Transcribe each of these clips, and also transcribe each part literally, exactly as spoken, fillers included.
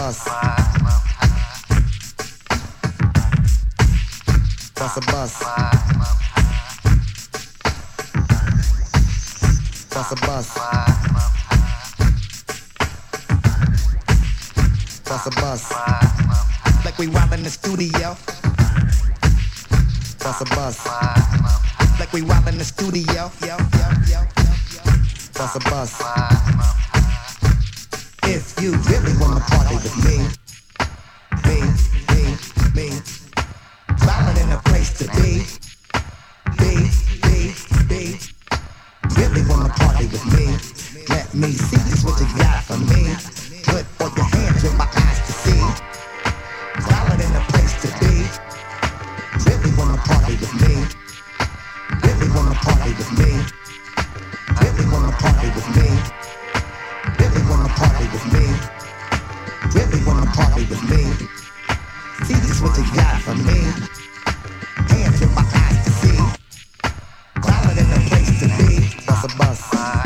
bus. Bus a bus. Bus a bus. Bus a bus. Like we wild in the studio. Bus a bus. Like we wild in the studio. Yo, yo, yo, yo. Bus a bus. If you really wanna party with me, me, me, me, wildin' in a place to be, be, be, be. Really wanna party with me? Let me see just what you got for me. Put all your hands in my eyes to see. Wildin' in a place to be. Really wanna party with me? Really wanna party with me? Really wanna party with me? Really wanna party with me? Really wanna party with me? See just what you got for me. Hands in my eyes to see. Wildin' in a place to be. Bus a bus.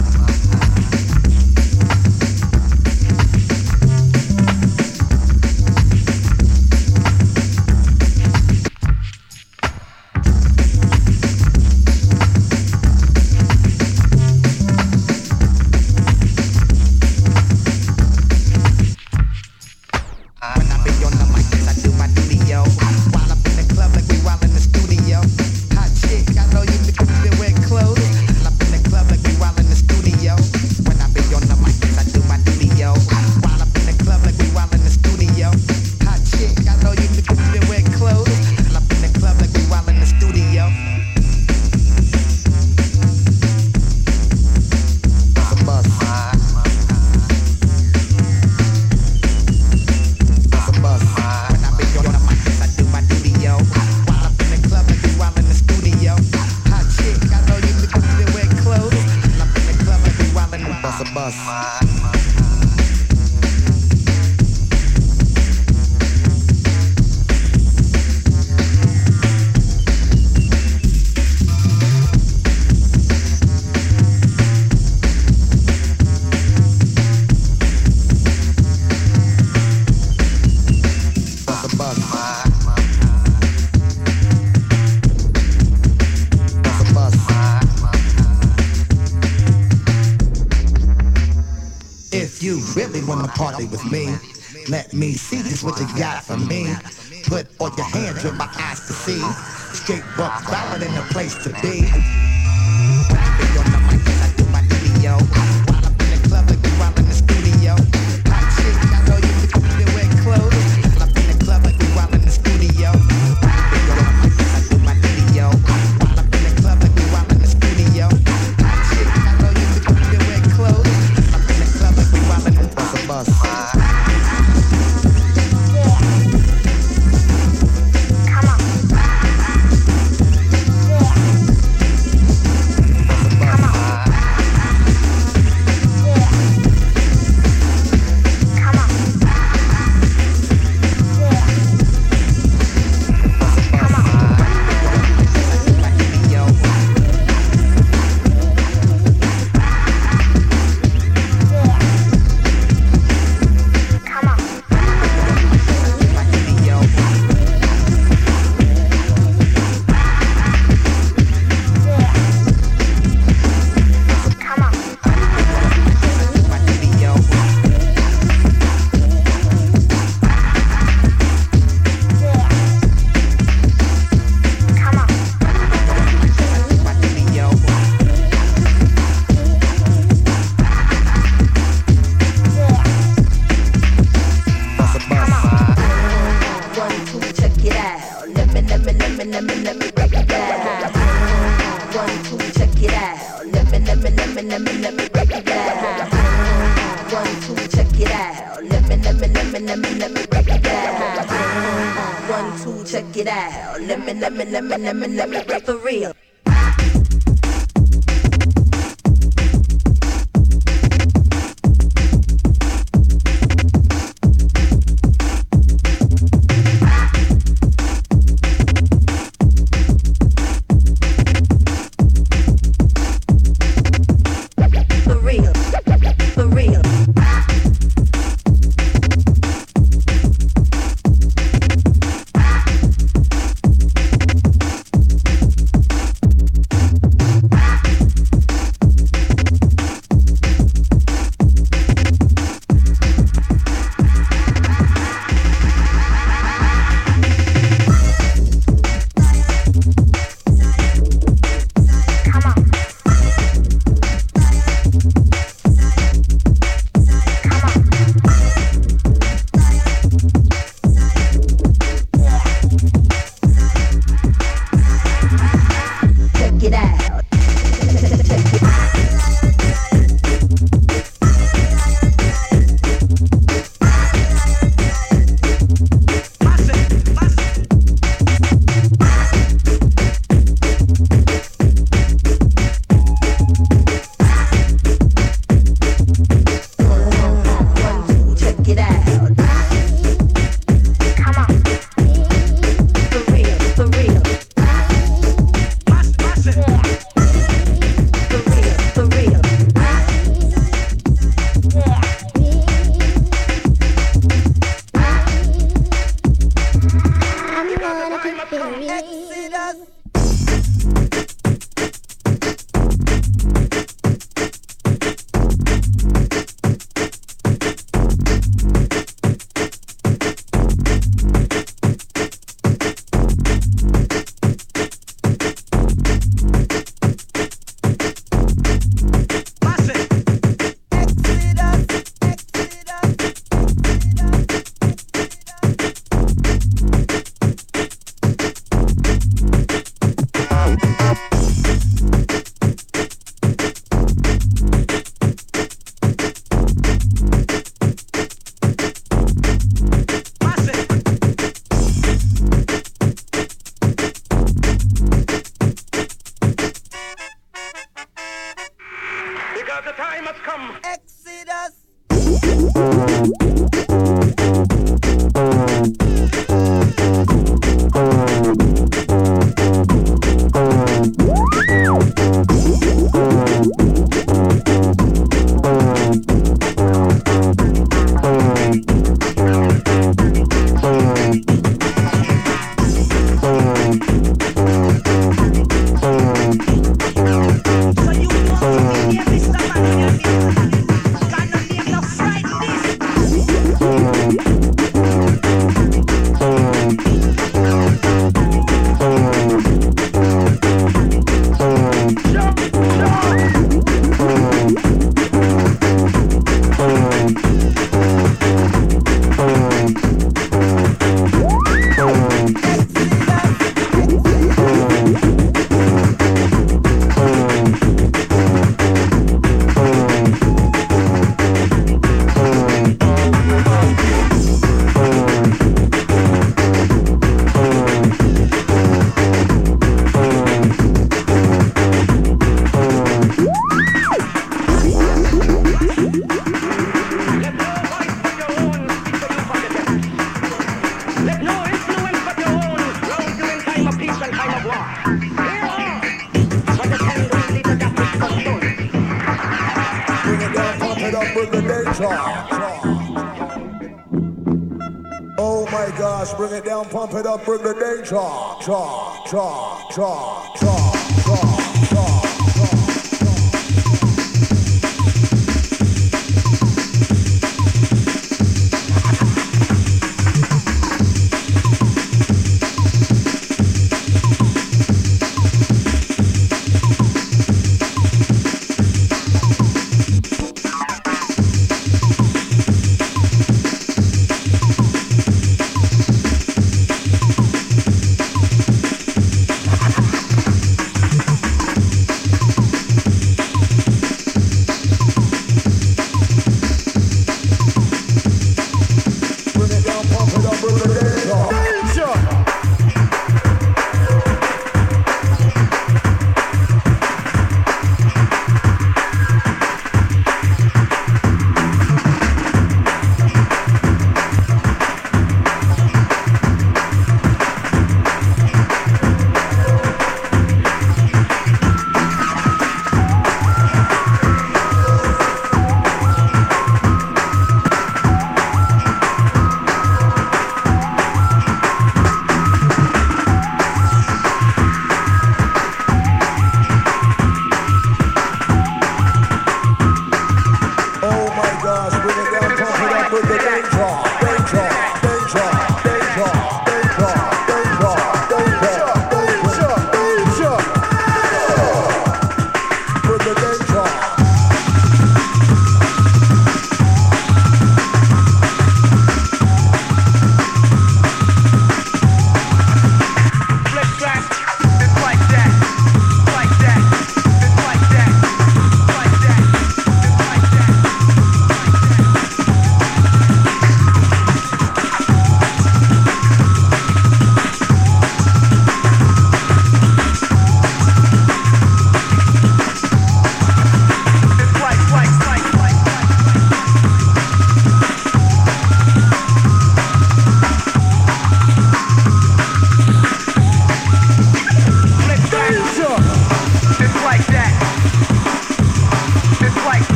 Party with me. Let me see just what you got for me. Put all your hands in my eyes to see. Straight buck valid in the place to be. When I be on the mic and I do my video. While I'm in the club like we wild in the studio. Hot shit, I know you can keep it wear clothes. While I'm in the club like we wild in the studio. When I be on the mic and I do my video. While I'm in the club like we wild in the studio. Hot shit, I know you can keep it wear clothes. While I'm in the club like we wild in the studio. Bus a bus. Let me, let me, let me, let me, let me break for real. For real, for real. Oh my gosh, bring it down, pump it up, bring the danger. Cha, cha, cha, cha, cha, cha, cha.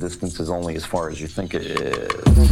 distance is only as far as you think it is.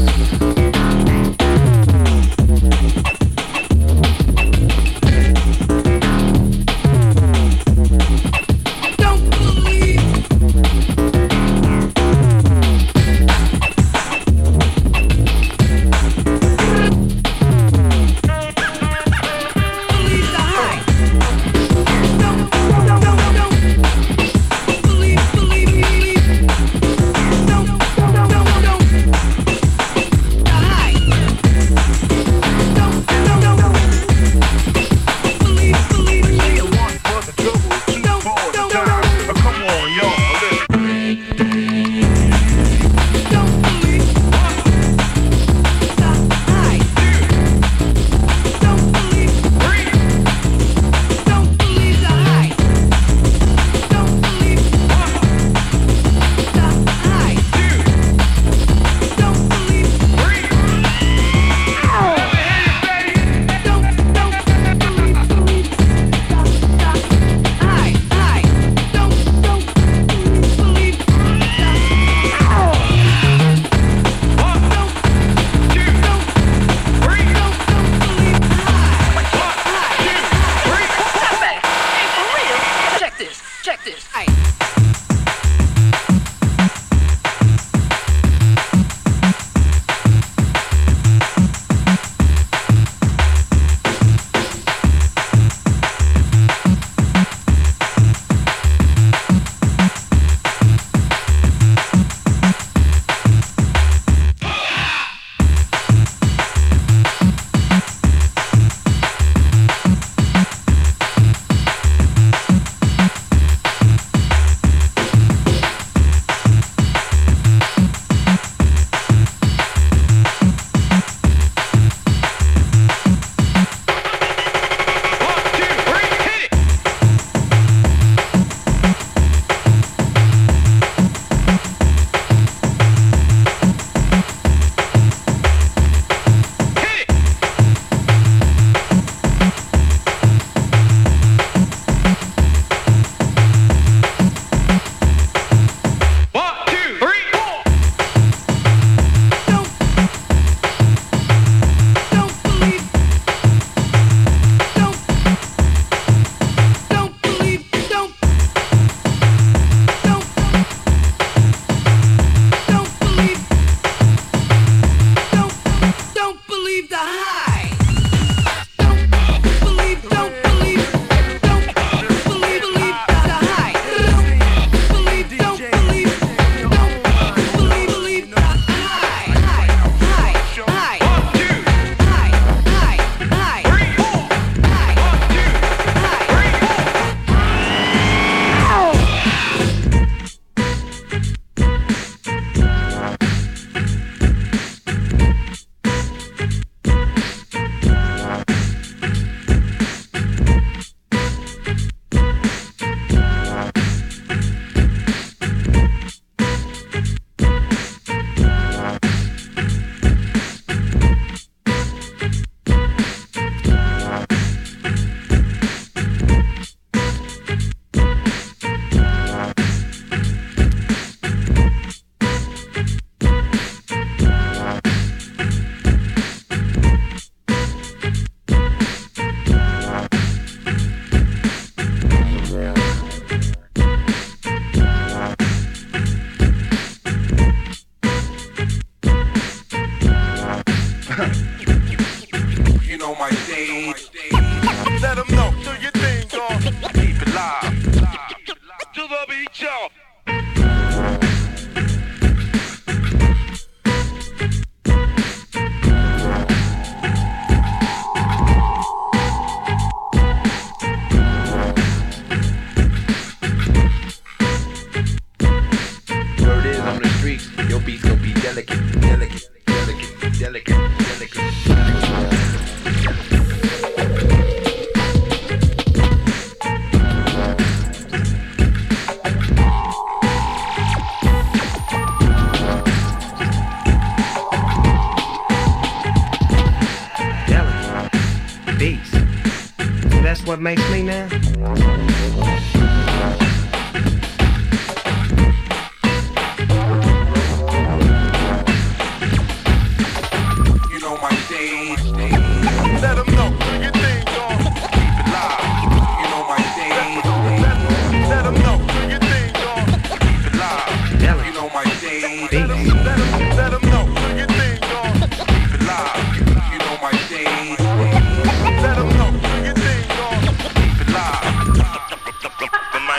what makes me now? Beat. Let them know. Your thing, dog. Keep it live. You know my thing. Let them know. Your thing, dog. Keep it live. The mic.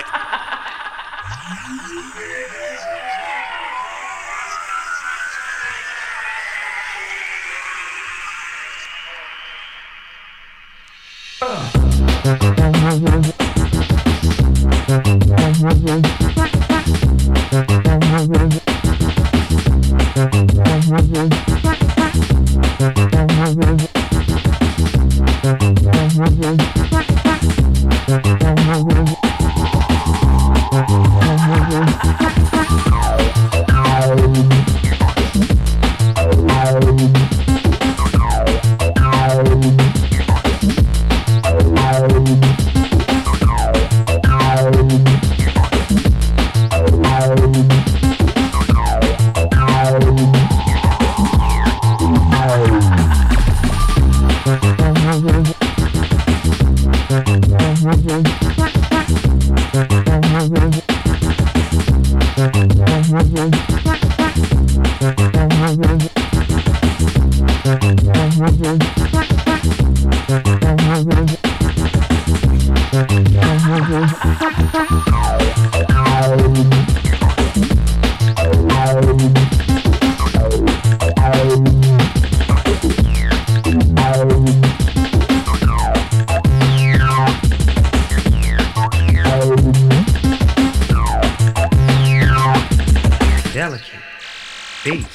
Delicate. Beat.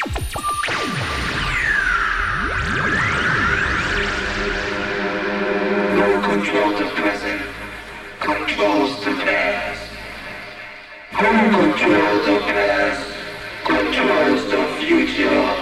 No control the present, controls the past. Who controls the past, controls the future.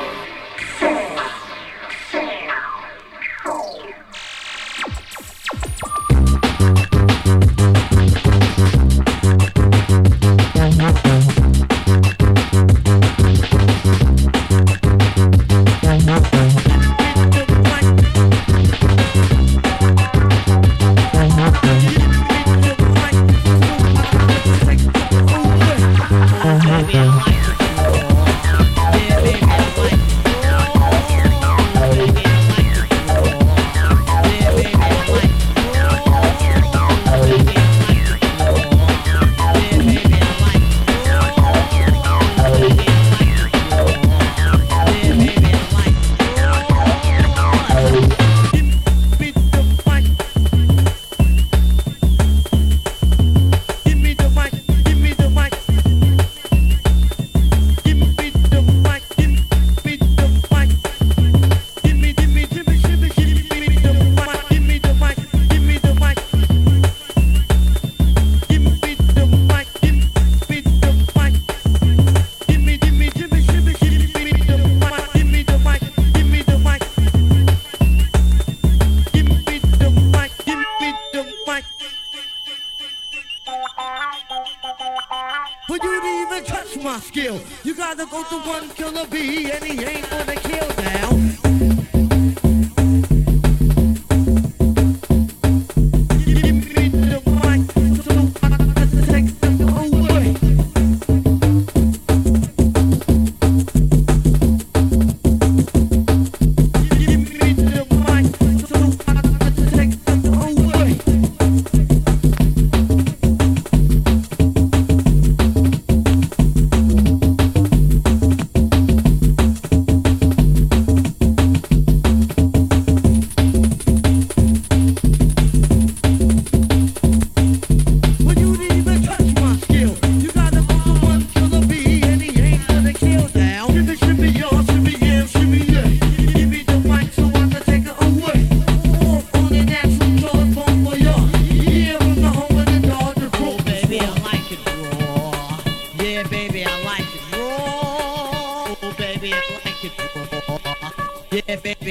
For you to even touch my skill, you gotta go to one killer bee, and he ain't gonna kill now. Yeah, baby.